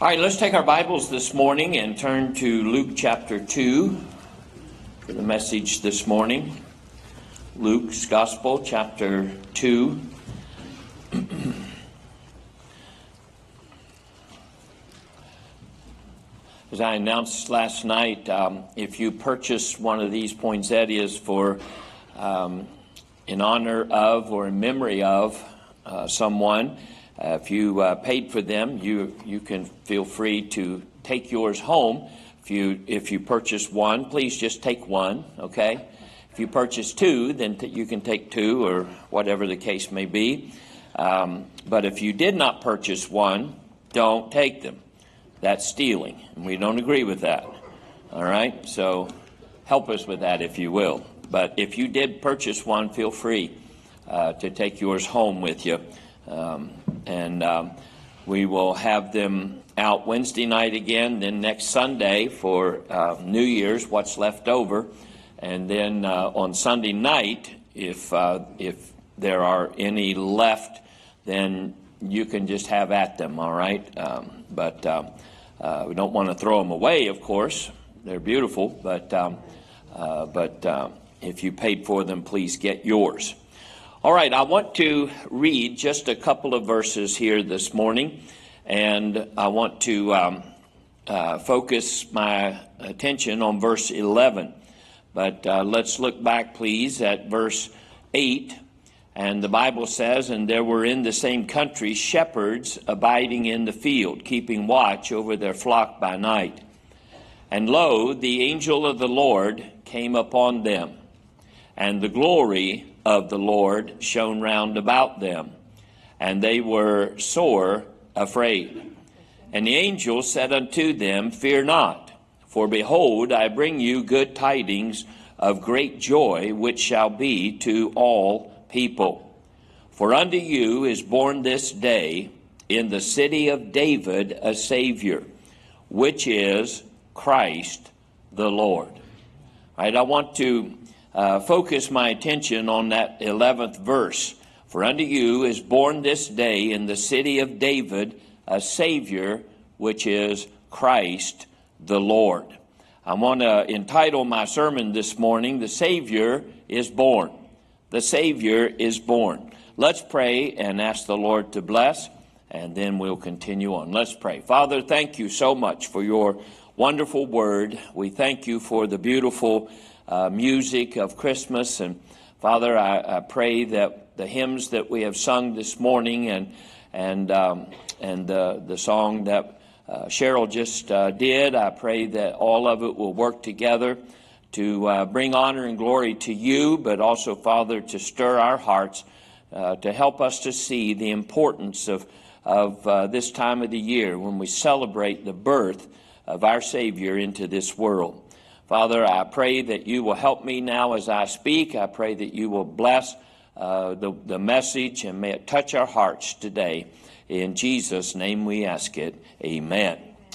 All right, let's take our Bibles this morning and turn to Luke chapter 2 for the message this morning. Luke's Gospel, chapter 2. As I announced last night, if you purchase one of these poinsettias for in honor of or in memory of someone, if you paid for them, you can feel free to take yours home. If you purchase one, please just take one, okay? If you purchase two, then you can take two or whatever the case may be. But if you did not purchase one, don't take them. That's stealing, and we don't agree with that. All right? So help us with that if you will. But if you did purchase one, feel free to take yours home with you. And we will have them out Wednesday night again, then next Sunday for New Year's, what's left over. And then on Sunday night, if there are any left, then you can just have at them, all right? But we don't want to throw them away, of course. They're beautiful, but if you paid for them, please get yours. All right, I want to read just a couple of verses here this morning, and I want to focus my attention on verse 11. But let's look back, please, at verse 8. And the Bible says, "And there were in the same country shepherds abiding in the field, keeping watch over their flock by night. And lo, the angel of the Lord came upon them, and the glory of the Lord shone round about them, and they were sore afraid. And the angel said unto them, Fear not, for behold, I bring you good tidings of great joy, which shall be to all people. For unto you is born this day in the city of David a Savior, which is Christ the Lord." All right, I want to focus my attention on that 11th verse. "For unto you is born this day in the city of David a Savior, which is Christ the Lord." I want to entitle my sermon this morning, "The Savior is Born." The Savior is born. Let's pray and ask the Lord to bless, and then we'll continue on. Let's pray. Father, thank you so much for your wonderful word. We thank you for the beautiful music of Christmas. And Father, I pray that the hymns that we have sung this morning and the song that Cheryl just did, I pray that all of it will work together to bring honor and glory to you, but also, Father, to stir our hearts, to help us to see the importance of this time of the year when we celebrate the birth of our Savior into this world. Father, I pray that you will help me now as I speak. I pray that you will bless the message, and may it touch our hearts today. In Jesus' name we ask it. Amen.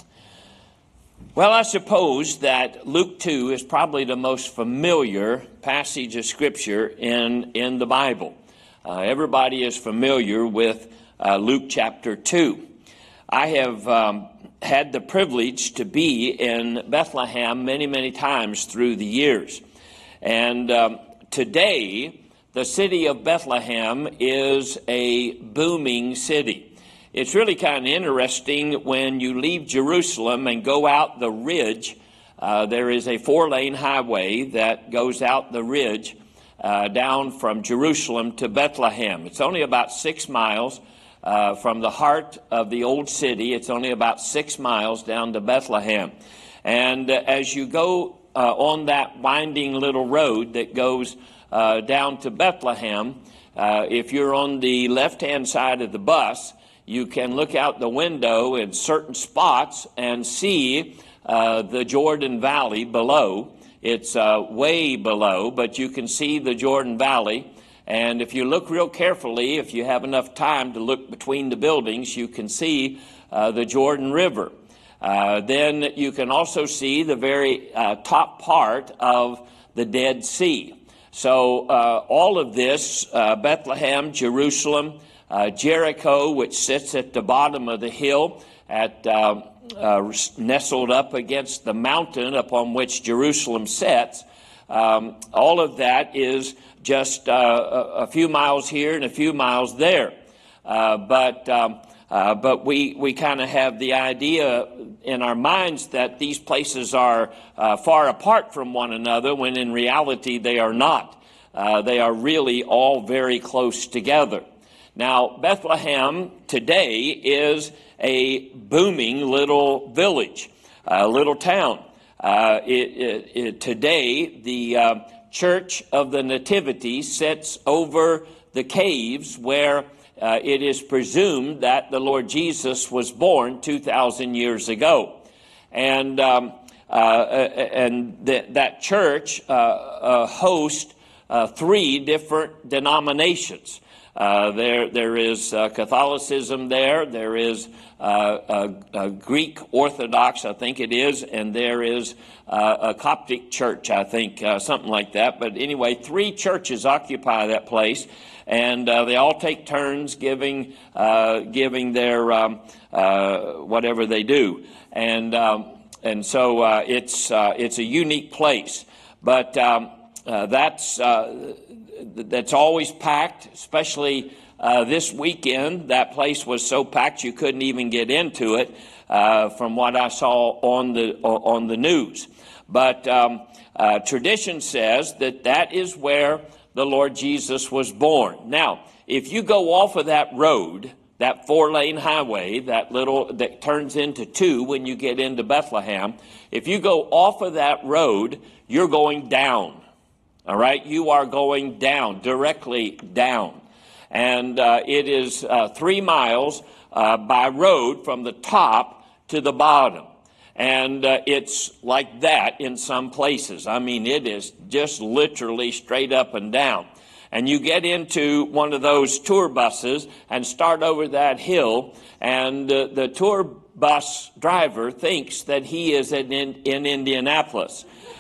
Well, I suppose that Luke 2 is probably the most familiar passage of Scripture in the Bible. Everybody is familiar with Luke chapter 2. I have had the privilege to be in Bethlehem many, many times through the years. And today, the city of Bethlehem is a booming city. It's really kind of interesting when you leave Jerusalem and go out the ridge. There is a 4-lane highway that goes out the ridge down from Jerusalem to Bethlehem. It's only about 6 miles. From the heart of the old city, it's only about 6 miles down to Bethlehem. And as you go on that winding little road that goes down to Bethlehem, if you're on the left-hand side of the bus, you can look out the window in certain spots and see the Jordan Valley below. It's way below, but you can see the Jordan Valley. And if you look real carefully, if you have enough time to look between the buildings, you can see the Jordan River. Then you can also see the very top part of the Dead Sea. So all of this, Bethlehem, Jerusalem, Jericho, which sits at the bottom of the hill, nestled up against the mountain upon which Jerusalem sits. All of that is just a few miles here and a few miles there. But we kind of have the idea in our minds that these places are far apart from one another, when in reality they are not. They are really all very close together. Now, Bethlehem today is a booming little village, a little town. Today, the Church of the Nativity sits over the caves where it is presumed that the Lord Jesus was born 2,000 years ago. And that church hosts three different denominations. There is Catholicism there. There is Greek Orthodox, I think it is, and there is a Coptic church, I think, something like that. But anyway, three churches occupy that place, and they all take turns giving their whatever they do, and so it's a unique place. But that's always packed, especially this weekend. That place was so packed you couldn't even get into it, from what I saw on the news. But tradition says that is where the Lord Jesus was born. Now, if you go off of that road, that 4-lane highway, that turns into 2 when you get into Bethlehem, if you go off of that road, you're going down. All right, you are going down, directly down. And it is 3 miles by road from the top to the bottom. And it's like that in some places. I mean, it is just literally straight up and down. And you get into one of those tour buses and start over that hill, and the tour bus driver thinks that he is in Indianapolis.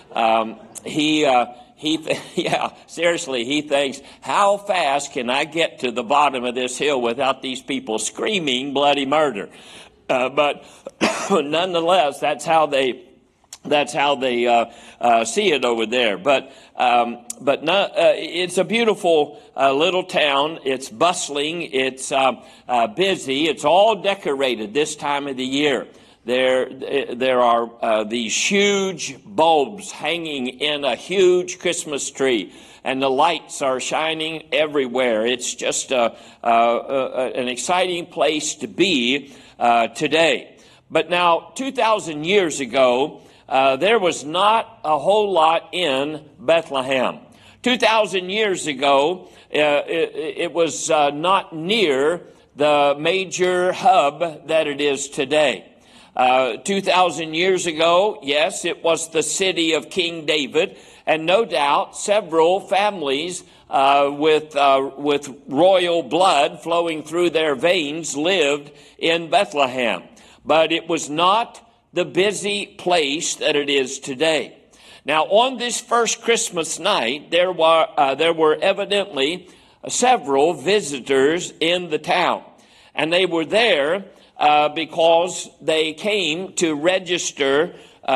Seriously, he thinks, how fast can I get to the bottom of this hill without these people screaming bloody murder? But nonetheless, that's how they see it over there. But it's a beautiful little town. It's bustling. It's busy. It's all decorated this time of the year. There are these huge bulbs hanging in a huge Christmas tree, and the lights are shining everywhere. It's just an exciting place to be today. But now, 2,000 years ago, there was not a whole lot in Bethlehem. 2,000 years ago, it was not near the major hub that it is today. 2,000 years ago, yes, it was the city of King David, and no doubt several families with royal blood flowing through their veins lived in Bethlehem. But it was not the busy place that it is today. Now, on this first Christmas night, there were evidently several visitors in the town, and they were there because they came to register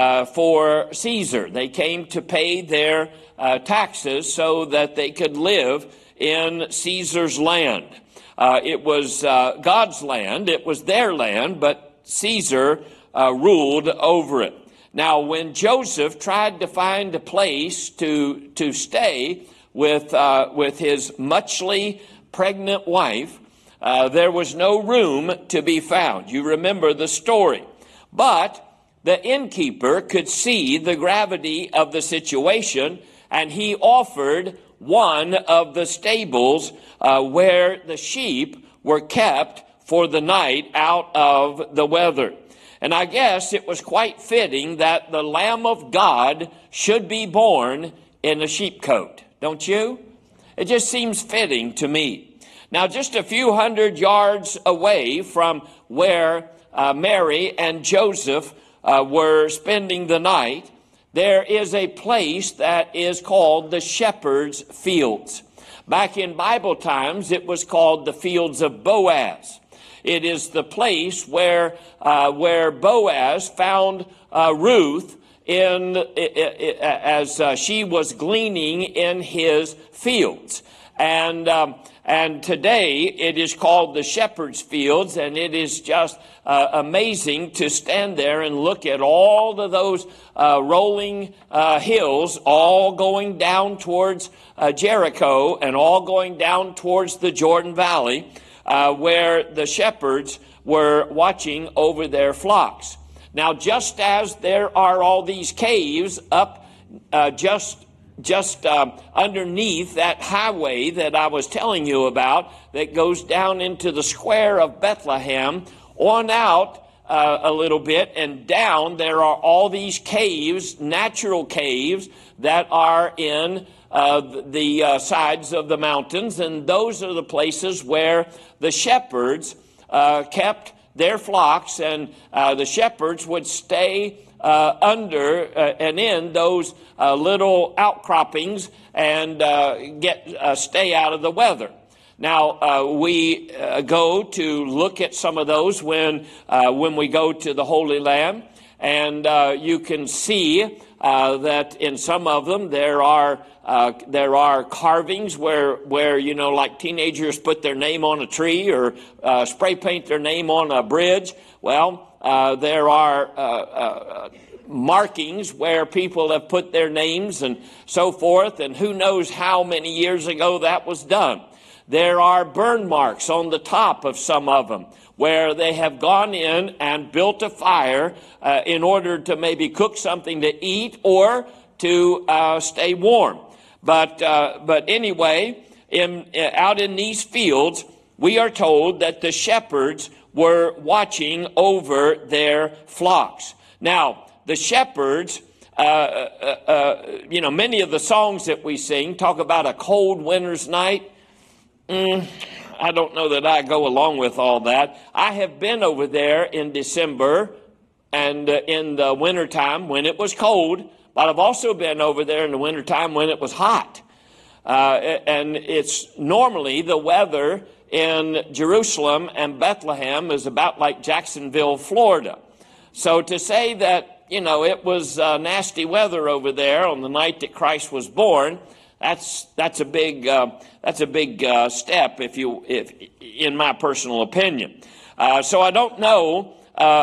for Caesar. They came to pay their taxes so that they could live in Caesar's land. It was God's land. It was their land, but Caesar ruled over it. Now, when Joseph tried to find a place to stay with his muchly pregnant wife, there was no room to be found. You remember the story. But the innkeeper could see the gravity of the situation, and he offered one of the stables where the sheep were kept for the night out of the weather. And I guess it was quite fitting that the Lamb of God should be born in a sheepcoat, don't you? It just seems fitting to me. Now, just a few hundred yards away from where Mary and Joseph were spending the night, there is a place that is called the Shepherd's Fields. Back in Bible times, it was called the Fields of Boaz. It is the place where Boaz found Ruth as she was gleaning in his fields. And today it is called the Shepherd's Fields, and it is just amazing to stand there and look at all of those rolling hills, all going down towards Jericho and all going down towards the Jordan Valley, where the shepherds were watching over their flocks. Now, just as there are all these caves up just underneath that highway that I was telling you about that goes down into the square of Bethlehem, on out a little bit and down, there are all these caves, natural caves, that are in the sides of the mountains, and those are the places where the shepherds kept their flocks, and the shepherds would stay under and in those little outcroppings and stay out of the weather. Now, we go to look at some of those when we go to the Holy Land, and you can see that in some of them there are carvings where like teenagers put their name on a tree or spray paint their name on a bridge. Well, there are markings where people have put their names and so forth, and who knows how many years ago that was done. There are burn marks on the top of some of them where they have gone in and built a fire in order to maybe cook something to eat or to stay warm. But anyway, out in these fields, we are told that the shepherds were watching over their flocks. Now, the shepherds, many of the songs that we sing talk about a cold winter's night. I don't know that I go along with all that. I have been over there in December and in the wintertime when it was cold, but I've also been over there in the wintertime when it was hot. And it's normally the weather in Jerusalem and Bethlehem is about like Jacksonville, Florida. So to say that, it was nasty weather over there on the night that Christ was born, that's a big step, if in my personal opinion. So I don't know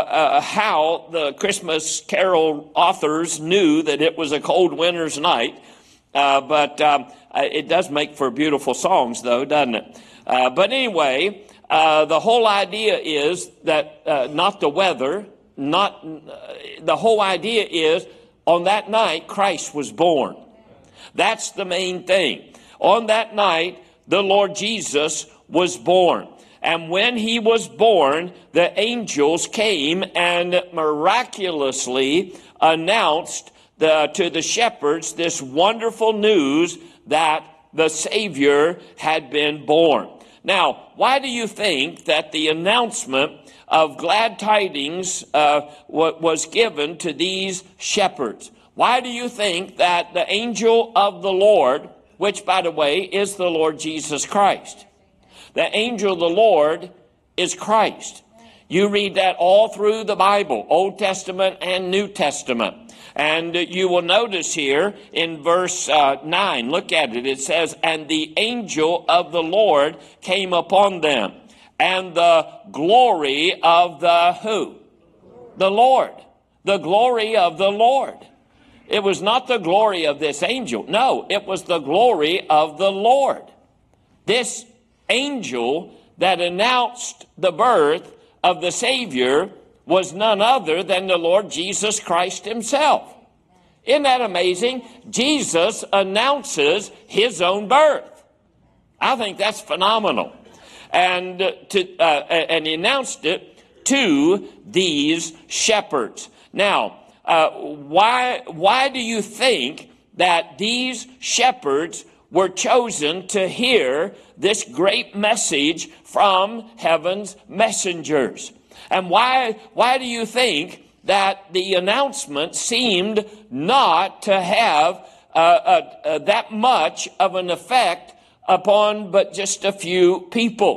how the Christmas Carol authors knew that it was a cold winter's night, but it does make for beautiful songs, though, doesn't it? But anyway, the whole idea is that not the weather, the whole idea is on that night Christ was born. That's the main thing. On that night, the Lord Jesus was born. And when he was born, the angels came and miraculously announced to the shepherds this wonderful news that the Savior had been born. Now, why do you think that the announcement of glad tidings was given to these shepherds? Why do you think that the angel of the Lord, which, by the way, is the Lord Jesus Christ, the angel of the Lord is Christ? You read that all through the Bible, Old Testament and New Testament. And you will notice here in verse 9, look at it. It says, "And the angel of the Lord came upon them, and the glory of the" who? The Lord. The glory of the Lord. It was not the glory of this angel. No, it was the glory of the Lord. This angel that announced the birth of the Savior was none other than the Lord Jesus Christ himself. Isn't that amazing? Jesus announces his own birth. I think that's phenomenal. And he announced it to these shepherds. Now, why do you think that these shepherds were chosen to hear this great message from heaven's messengers? And why do you think that the announcement seemed not to have that much of an effect upon but just a few people?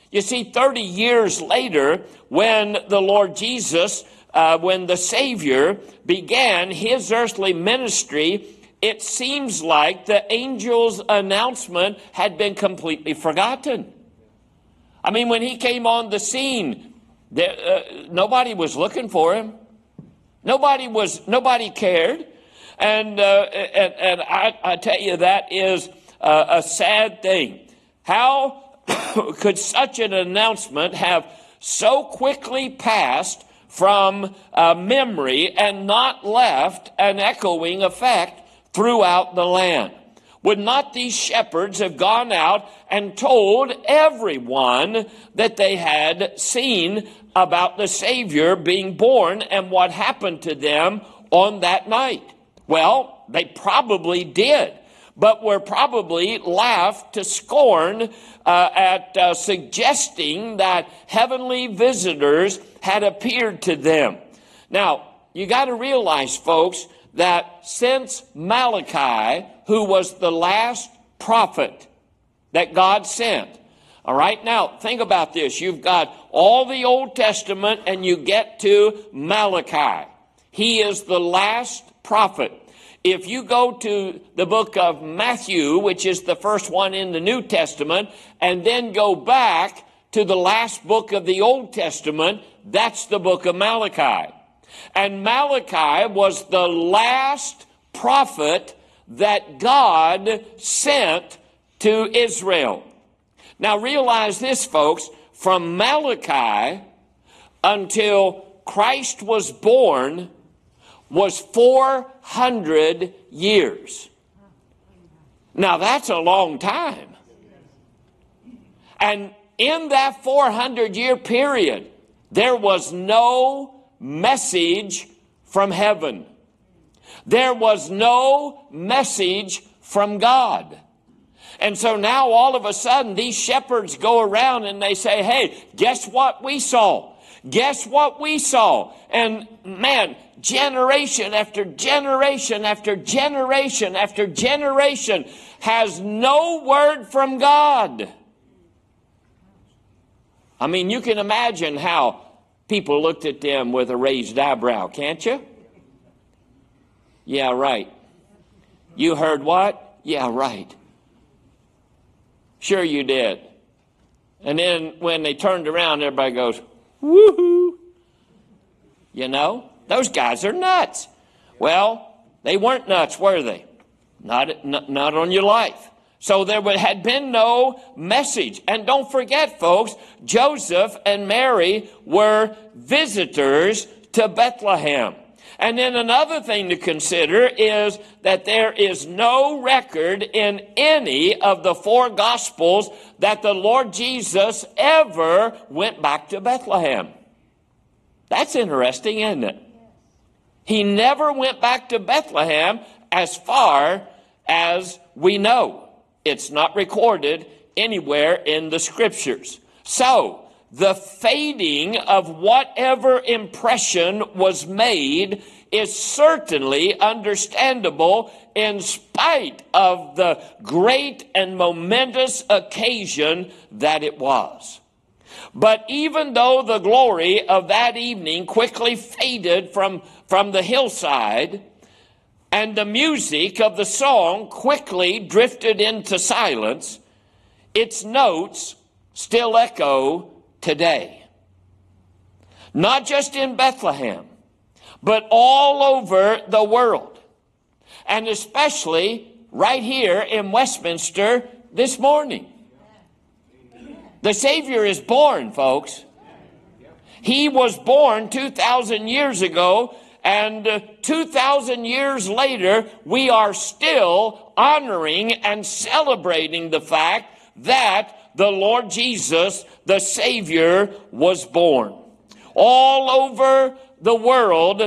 You see, 30 years later, when the Lord Jesus, when the Savior began his earthly ministry, it seems like the angel's announcement had been completely forgotten. I mean, when he came on the scene, nobody was looking for him. Nobody cared. And I tell you, that is a sad thing. How could such an announcement have so quickly passed from memory and not left an echoing effect throughout the land? Would not these shepherds have gone out and told everyone that they had seen about the Savior being born and what happened to them on that night? Well, they probably did, but were probably laughed to scorn at suggesting that heavenly visitors had appeared to them. Now, you got to realize, folks, that since Malachi, who was the last prophet that God sent, all right, now think about this. You've got all the Old Testament and you get to Malachi. He is the last prophet. If you go to the book of Matthew, which is the first one in the New Testament, and then go back to the last book of the Old Testament, that's the book of Malachi. And Malachi was the last prophet that God sent to Israel. Now realize this, folks, from Malachi until Christ was born was 400 years. Now that's a long time. And in that 400-year period, there was no message from heaven. There was no message from God. And so now all of a sudden these shepherds go around and they say, hey, guess what we saw? Guess what we saw? And man, generation after generation after generation after generation has no word from God. I mean, you can imagine how people looked at them with a raised eyebrow, can't you? Yeah, right. You heard what? Yeah, right. Sure you did. And then when they turned around, everybody goes, woohoo. You know, those guys are nuts. Well, they weren't nuts, were they? Not on your life. So there had been no message. And don't forget, folks, Joseph and Mary were visitors to Bethlehem. And then another thing to consider is that there is no record in any of the four Gospels that the Lord Jesus ever went back to Bethlehem. That's interesting, isn't it? He never went back to Bethlehem as far as we know. It's not recorded anywhere in the Scriptures. So, the fading of whatever impression was made is certainly understandable in spite of the great and momentous occasion that it was. But even though the glory of that evening quickly faded from the hillside, and the music of the song quickly drifted into silence, its notes still echo today. Not just in Bethlehem, but all over the world. And especially right here in Westminster this morning. The Savior is born, folks. He was born 2,000 years ago, and 2,000 years later, we are still honoring and celebrating the fact that the Lord Jesus, the Savior, was born. All over the world,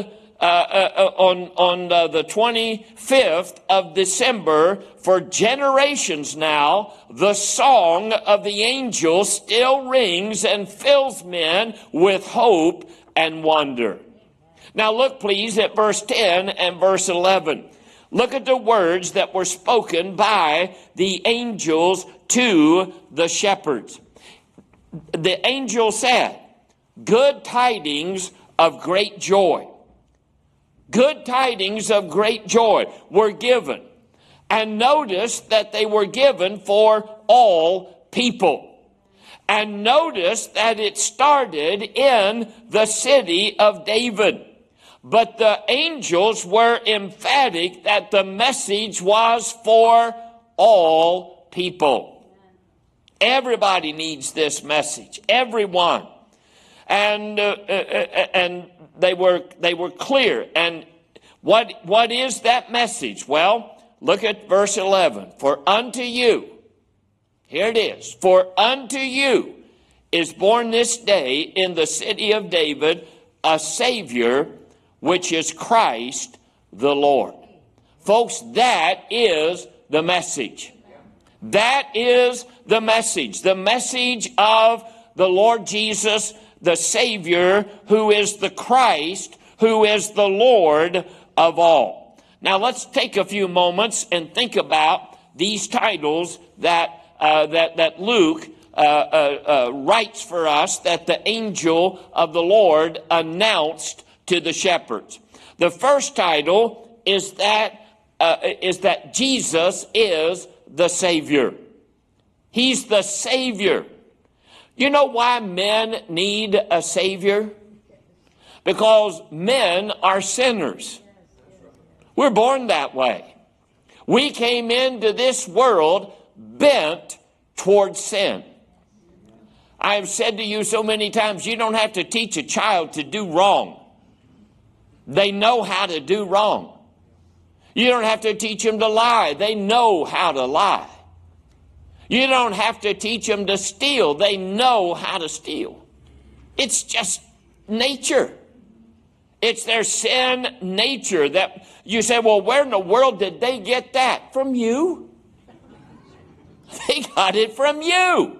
on the 25th of December, for generations now, the song of the angels still rings and fills men with hope and wonder. Now look, please, at verse 10 and verse 11. Look at the words that were spoken by the angels to the shepherds. the angel said, good tidings of great joy. Good tidings of great joy were given. And notice that they were given for all people. And notice that it started in the city of David. But the angels were emphatic that the message was for all people. Everybody needs this message. Everyone. And they were clear. And what is that message? Well, look at verse 11. For unto you, here it is, for unto you is born this day in the city of David a Savior, which is Christ the Lord. Folks, that is the message. That is the message. The message of the Lord Jesus, the Savior, who is the Christ, who is the Lord of all. Now let's take a few moments and think about these titles that Luke writes for us, that the angel of the Lord announced to the shepherds. The first title is that Jesus is the Savior. He's the Savior. You know why men need a Savior? Because men are sinners. We're born that way. We came into this world bent towards sin. I have said to you so many times, you don't have to teach a child to do wrong. They know how to do wrong. You don't have to teach them to lie. They know how to lie. You don't have to teach them to steal. They know how to steal. It's just nature. It's their sin nature that you say, well, where in the world did they get that? From you. They got it from you.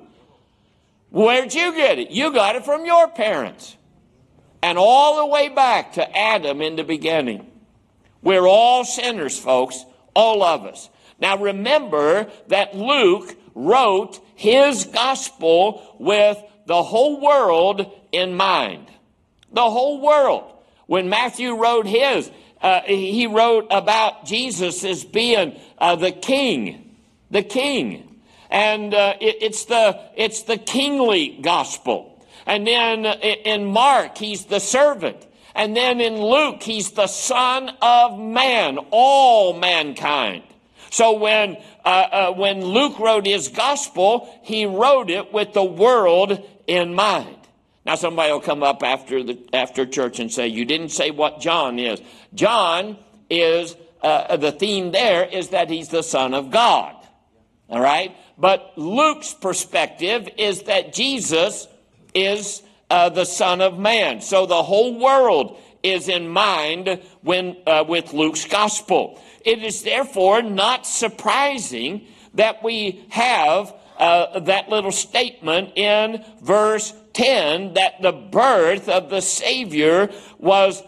Where'd you get it? You got it from your parents. And all the way back to Adam in the beginning. We're all sinners, folks, all of us. Now remember that Luke wrote his gospel with the whole world in mind. The whole world. When Matthew wrote his, he wrote about Jesus as being the king. The king. And it's the kingly gospel. And then in Mark, he's the servant. And then in Luke, he's the Son of Man, all mankind. So when Luke wrote his gospel, he wrote it with the world in mind. Now somebody will come up after church and say, you didn't say what John is. John is, the theme there is that he's the Son of God. All right? But Luke's perspective is that Jesus is the Son of Man. So the whole world is in mind with Luke's gospel. It is therefore not surprising that we have that little statement in verse 10 that the birth of the Savior was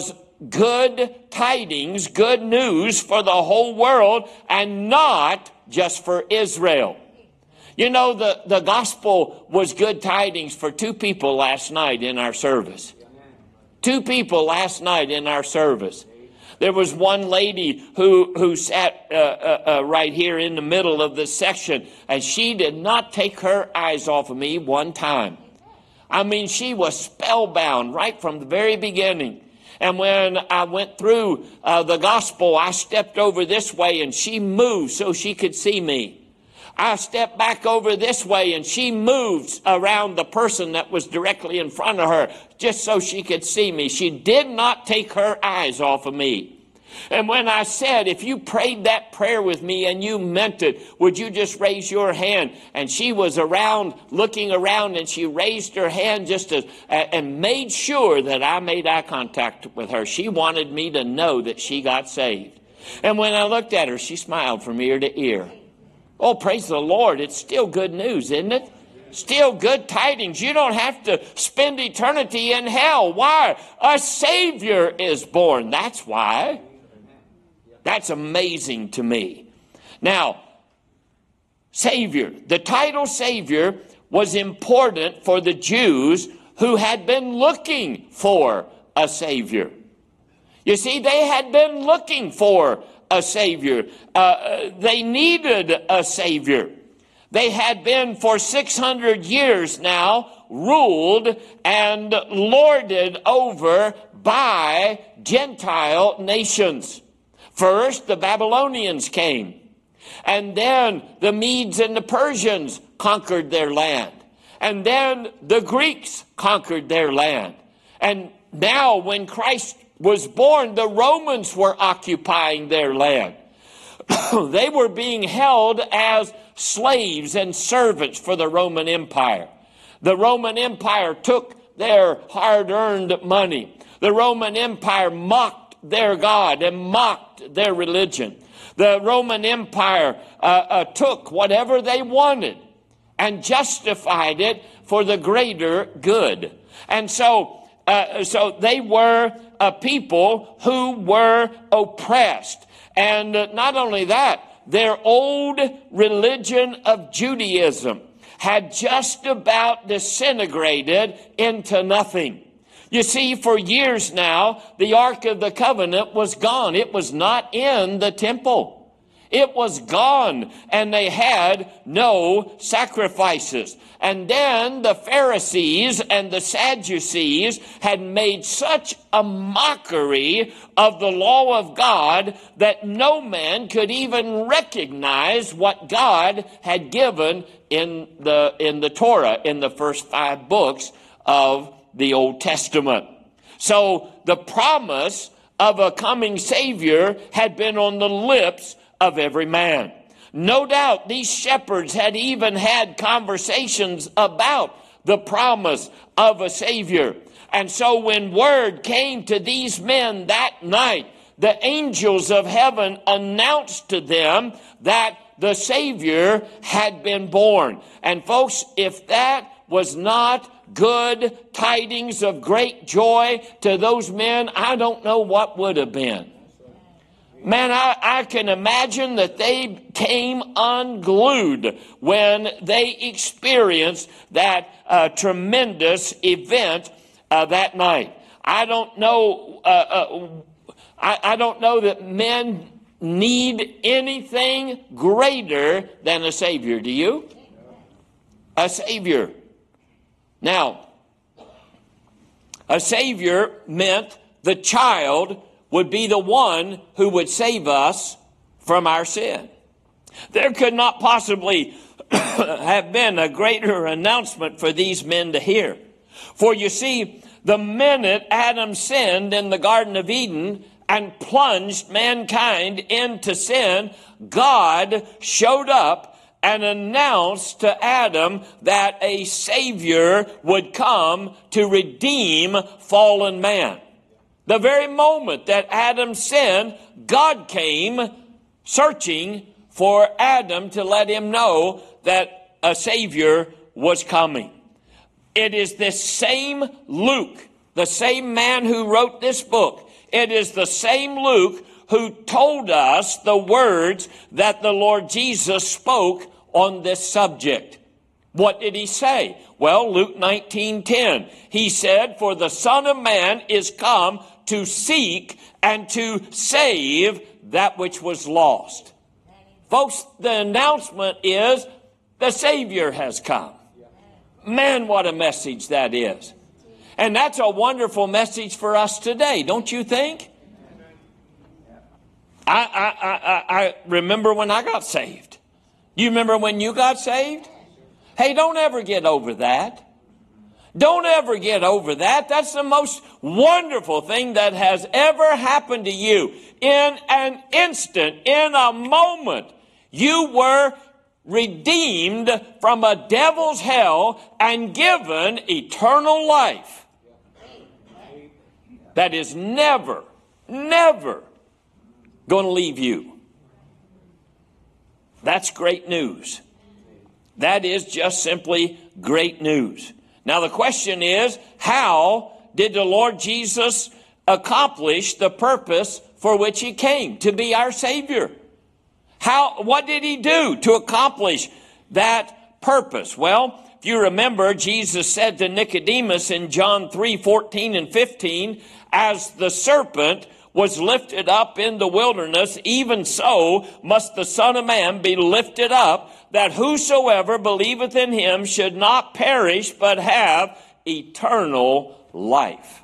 good tidings, good news for the whole world and not just for Israel. You know, the gospel was good tidings for two people last night in our service. Two people last night in our service. There was one lady who sat right here in the middle of this section, and she did not take her eyes off of me one time. I mean, she was spellbound right from the very beginning. And when I went through the gospel, I stepped over this way, and she moved so she could see me. I stepped back over this way, and she moved around the person that was directly in front of her just so she could see me. She did not take her eyes off of me. And when I said, if you prayed that prayer with me and you meant it, would you just raise your hand? And she was around, looking around, and she raised her hand and made sure that I made eye contact with her. She wanted me to know that she got saved. And when I looked at her, she smiled from ear to ear. Oh, praise the Lord. It's still good news, isn't it? Still good tidings. You don't have to spend eternity in hell. Why? A Savior is born. That's why. That's amazing to me. Now, Savior. The title Savior was important for the Jews who had been looking for a Savior. You see, they had been looking for a Savior. They needed a Savior. They had been for 600 years now ruled and lorded over by Gentile nations. First, the Babylonians came, and then the Medes and the Persians conquered their land, and then the Greeks conquered their land. And now when Christ was born, the Romans were occupying their land. They were being held as slaves and servants for the Roman Empire. The Roman Empire took their hard-earned money. The Roman Empire mocked their God and mocked their religion. The Roman Empire took whatever they wanted and justified it for the greater good. And so they were a people who were oppressed. And not only that, their old religion of Judaism had just about disintegrated into nothing. You see, for years now, the Ark of the Covenant was gone. It was not in the temple. It was gone, and they had no sacrifices. And then the Pharisees and the Sadducees had made such a mockery of the law of God that no man could even recognize what God had given in the Torah, in the first 5 books of the Old Testament. So the promise of a coming Savior had been on the lips of every man. No doubt these shepherds had even had conversations about the promise of a Savior. And so when word came to these men that night, the angels of heaven announced to them that the Savior had been born. And folks, if that was not good tidings of great joy to those men, I don't know what would have been. Man, I can imagine that they came unglued when they experienced that tremendous event that night. I don't know. I don't know that men need anything greater than a Savior. Do you? A Savior. Now, a Savior meant the child would be the one who would save us from our sin. There could not possibly have been a greater announcement for these men to hear. For you see, the minute Adam sinned in the Garden of Eden and plunged mankind into sin, God showed up and announced to Adam that a Savior would come to redeem fallen man. The very moment that Adam sinned, God came searching for Adam to let him know that a Savior was coming. It is this same Luke, the same man who wrote this book. It is the same Luke who told us the words that the Lord Jesus spoke on this subject. What did he say? Well, Luke 19:10. He said, "For the Son of Man is come to seek and to save that which was lost." Folks, the announcement is the Savior has come. Man, what a message that is. And that's a wonderful message for us today, don't you think? I remember when I got saved. You remember when you got saved? Hey, don't ever get over that. Don't ever get over that. That's the most wonderful thing that has ever happened to you. In an instant, in a moment, you were redeemed from a devil's hell and given eternal life. That is never, never going to leave you. That's great news. That is just simply great news. Now the question is, how did the Lord Jesus accomplish the purpose for which he came, to be our Savior? What did he do to accomplish that purpose? Well, if you remember, Jesus said to Nicodemus in John 3:14 and 15, as the serpent was lifted up in the wilderness, even so must the Son of Man be lifted up, that whosoever believeth in him should not perish, but have eternal life.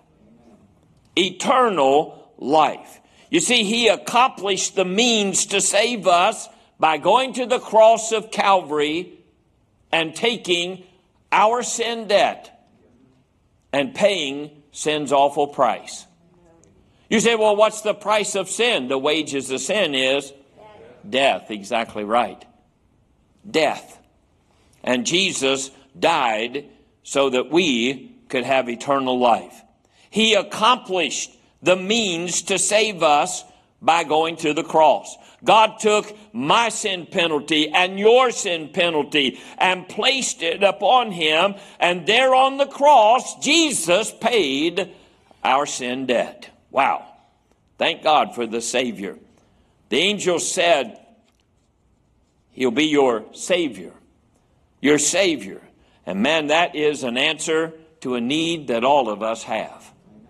Eternal life. You see, he accomplished the means to save us by going to the cross of Calvary and taking our sin debt and paying sin's awful price. You say, well, what's the price of sin? The wages of sin is death. Exactly right. Death. And Jesus died so that we could have eternal life. He accomplished the means to save us by going to the cross. God took my sin penalty and your sin penalty and placed it upon him. And there on the cross, Jesus paid our sin debt. Wow. Thank God for the Savior. The angel said, he'll be your Savior. Your Savior. And man, that is an answer to a need that all of us have.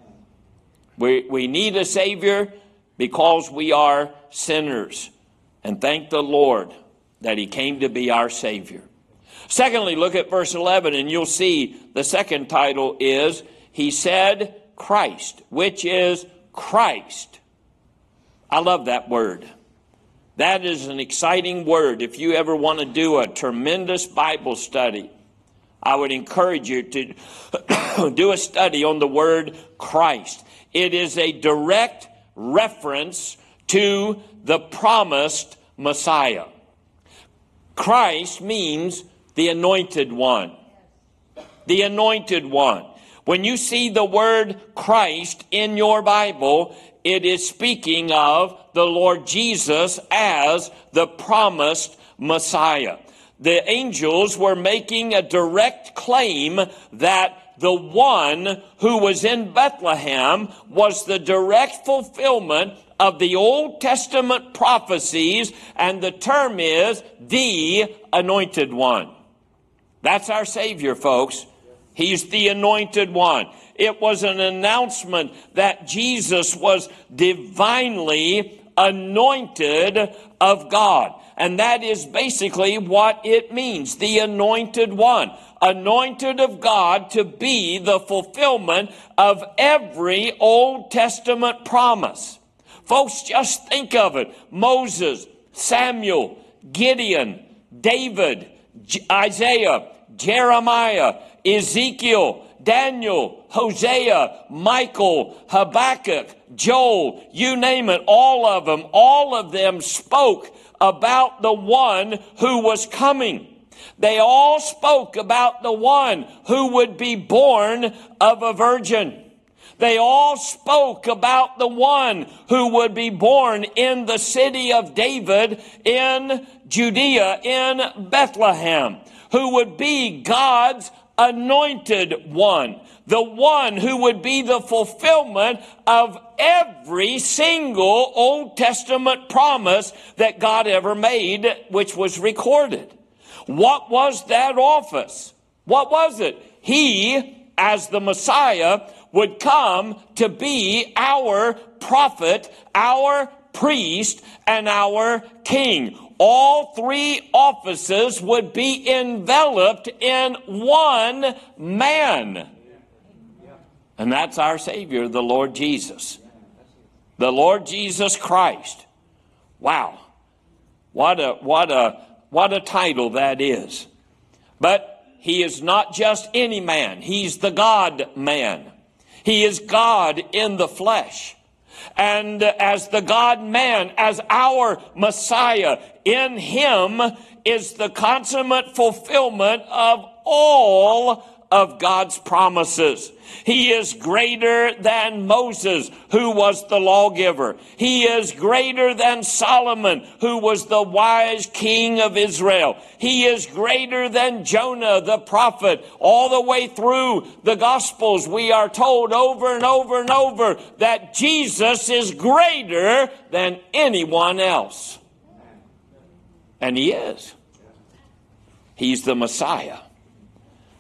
We need a Savior because we are sinners. And thank the Lord that he came to be our Savior. Secondly, look at verse 11 and you'll see the second title is, he said Christ, which is Christ. I love that word. That is an exciting word. If you ever want to do a tremendous Bible study, I would encourage you to do a study on the word Christ. It is a direct reference to the promised Messiah. Christ means the anointed one. The anointed one. When you see the word Christ in your Bible, it is speaking of the Lord Jesus as the promised Messiah. The angels were making a direct claim that the one who was in Bethlehem was the direct fulfillment of the Old Testament prophecies, and the term is the anointed one. That's our Savior, folks. He's the anointed one. It was an announcement that Jesus was divinely anointed of God. And that is basically what it means, the anointed one. Anointed of God to be the fulfillment of every Old Testament promise. Folks, just think of it. Moses, Samuel, Gideon, David, Isaiah, Jeremiah, Ezekiel, Daniel, Hosea, Michael, Habakkuk, Joel, you name it, all of them spoke about the one who was coming. They all spoke about the one who would be born of a virgin. They all spoke about the one who would be born in the city of David in Judea, in Bethlehem, who would be God's anointed one, the one who would be the fulfillment of every single Old Testament promise that God ever made, which was recorded. What was that office? What was it? He, as the Messiah, would come to be our prophet, our priest, and our king. All three offices would be enveloped in one man. And that's our Savior, the Lord Jesus. The Lord Jesus Christ. Wow. What a title that is. But he is not just any man. He's the God-man. He is God in the flesh. And as the God-man, as our Messiah, in him is the consummate fulfillment of all of God's promises. He is greater than Moses, who was the lawgiver. He is greater than Solomon, who was the wise king of Israel. He is greater than Jonah, the prophet. All the way through the Gospels, we are told over and over and over that Jesus is greater than anyone else. And he is. He's the Messiah.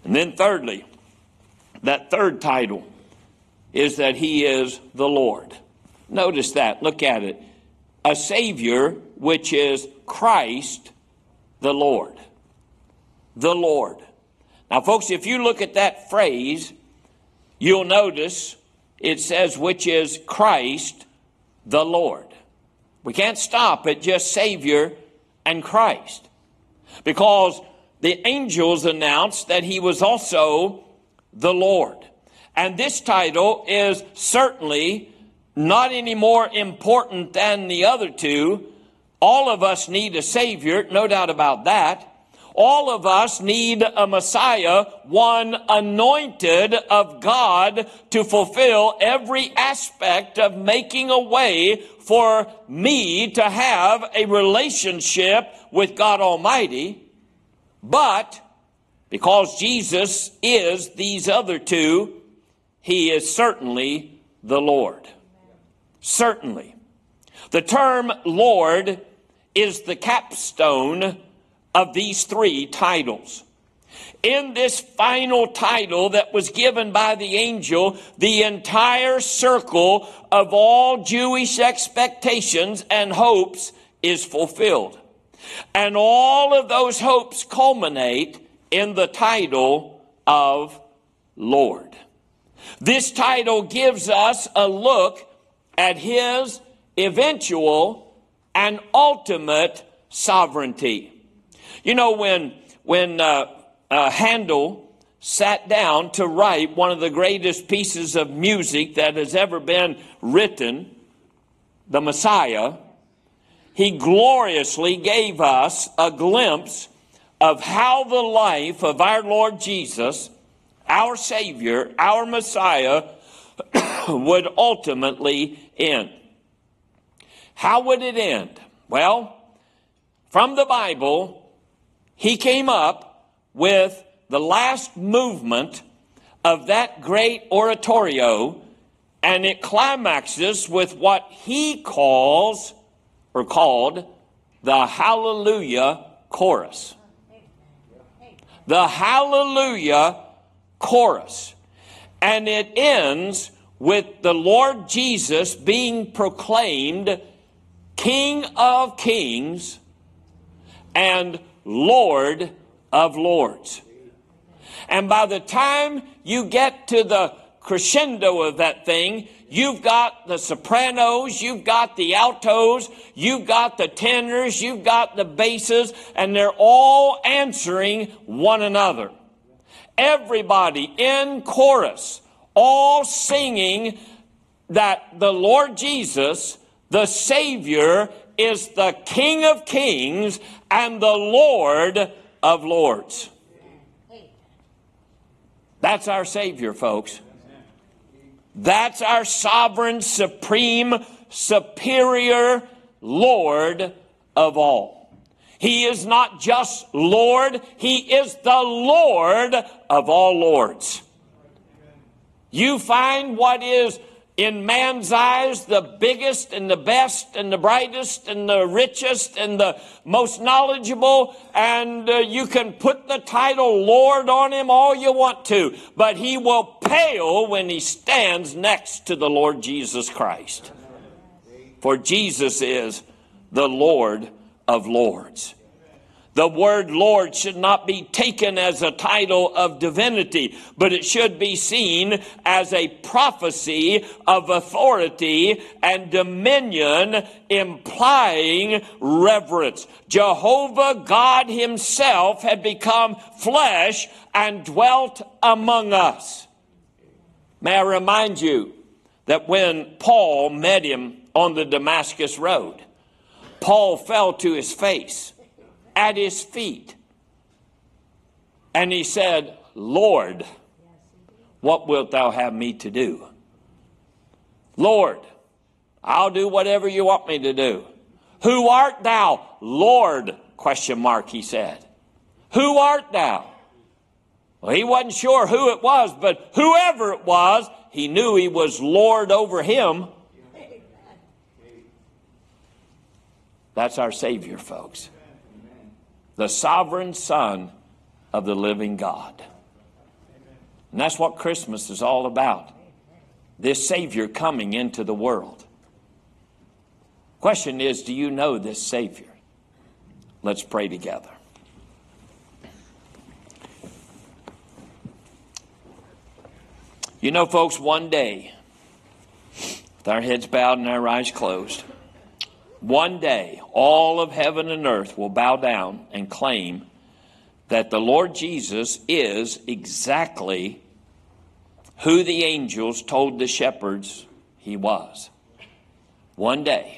And then thirdly, that third title is that he is the Lord. Notice that. Look at it. A Savior, which is Christ the Lord. The Lord. Now, folks, if you look at that phrase, you'll notice it says, which is Christ the Lord. We can't stop at just Savior and Christ, because the angels announced that he was also the Lord. And this title is certainly not any more important than the other two. All of us need a Savior, no doubt about that. All of us need a Messiah, one anointed of God to fulfill every aspect of making a way for me to have a relationship with God Almighty. But because Jesus is these other two, he is certainly the Lord. Certainly. The term Lord is the capstone of these three titles. In this final title that was given by the angel, the entire circle of all Jewish expectations and hopes is fulfilled. And all of those hopes culminate in the title of Lord. This title gives us a look at his eventual and ultimate sovereignty. You know, when Handel sat down to write one of the greatest pieces of music that has ever been written, the Messiah, he gloriously gave us a glimpse of how the life of our Lord Jesus, our Savior, our Messiah, would ultimately end. How would it end? Well, from the Bible, he came up with the last movement of that great oratorio, and it climaxes with what he calls, or called, the Hallelujah Chorus. The Hallelujah Chorus. And it ends with the Lord Jesus being proclaimed King of Kings and Lord of Lords. And by the time you get to the crescendo of that thing, you've got the sopranos, you've got the altos, you've got the tenors, you've got the basses, and they're all answering one another. Everybody in chorus, all singing that the Lord Jesus, the Savior, is the King of Kings and the Lord of Lords. That's our Savior, folks. That's our sovereign, supreme, superior Lord of all. He is not just Lord, he is the Lord of all lords. You find what is in man's eyes the biggest and the best and the brightest and the richest and the most knowledgeable, and you can put the title Lord on him all you want to, but he will pale when he stands next to the Lord Jesus Christ. For Jesus is the Lord of Lords. The word Lord should not be taken as a title of divinity, but it should be seen as a prophecy of authority and dominion, implying reverence. Jehovah God himself had become flesh and dwelt among us. May I remind you that when Paul met him on the Damascus road, Paul fell to his face at his feet. And he said, Lord, what wilt thou have me to do? Lord, I'll do whatever you want me to do. Who art thou? Lord, ? He said. Who art thou? Well, he wasn't sure who it was, but whoever it was, he knew he was Lord over him. That's our Savior, folks. The sovereign Son of the living God. And that's what Christmas is all about. This Savior coming into the world. Question is, do you know this Savior? Let's pray together. You know, folks, one day, with our heads bowed and our eyes closed, one day all of heaven and earth will bow down and claim that the Lord Jesus is exactly who the angels told the shepherds he was. One day.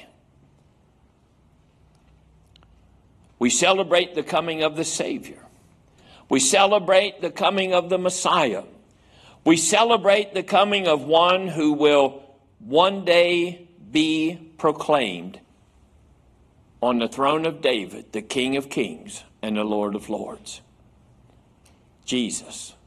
We celebrate the coming of the Savior. We celebrate the coming of the Messiah. We celebrate the coming of one who will one day be proclaimed on the throne of David, the King of Kings and the Lord of Lords. Jesus.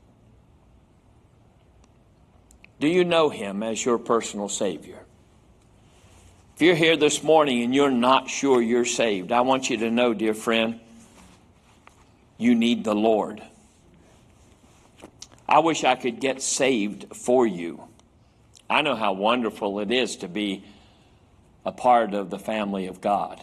Do you know him as your personal Savior? If you're here this morning and you're not sure you're saved, I want you to know, dear friend, you need the Lord. I wish I could get saved for you. I know how wonderful it is to be a part of the family of God.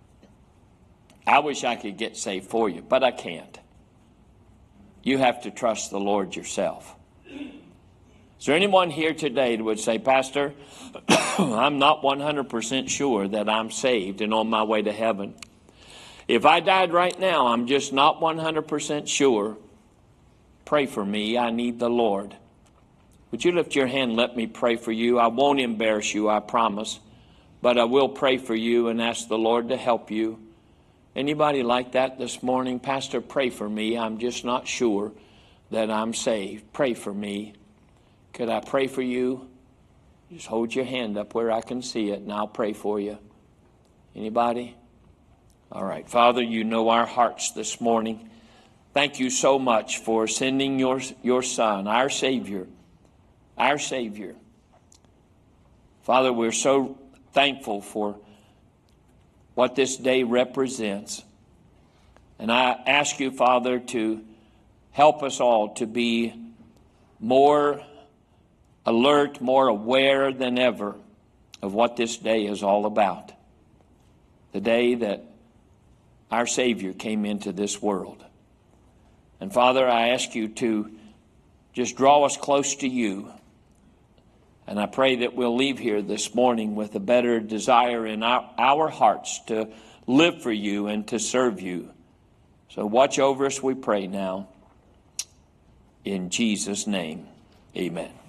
I wish I could get saved for you, but I can't. You have to trust the Lord yourself. Is there anyone here today that would say, Pastor, I'm not 100% sure that I'm saved and on my way to heaven. If I died right now, I'm just not 100% sure. Pray for me. I need the Lord. Would you lift your hand and let me pray for you? I won't embarrass you, I promise. But I will pray for you and ask the Lord to help you. Anybody like that this morning? Pastor, pray for me. I'm just not sure that I'm saved. Pray for me. Could I pray for you? Just hold your hand up where I can see it, and I'll pray for you. Anybody? All right. Father, you know our hearts this morning. Thank you so much for sending your Son, our Savior. Our Savior. Father, we're so thankful for what this day represents. And I ask you, Father, to help us all to be more alert, more aware than ever of what this day is all about. The day that our Savior came into this world. And Father, I ask you to just draw us close to you. And I pray that we'll leave here this morning with a better desire in our hearts to live for you and to serve you. So watch over us, we pray now. In Jesus' name, amen.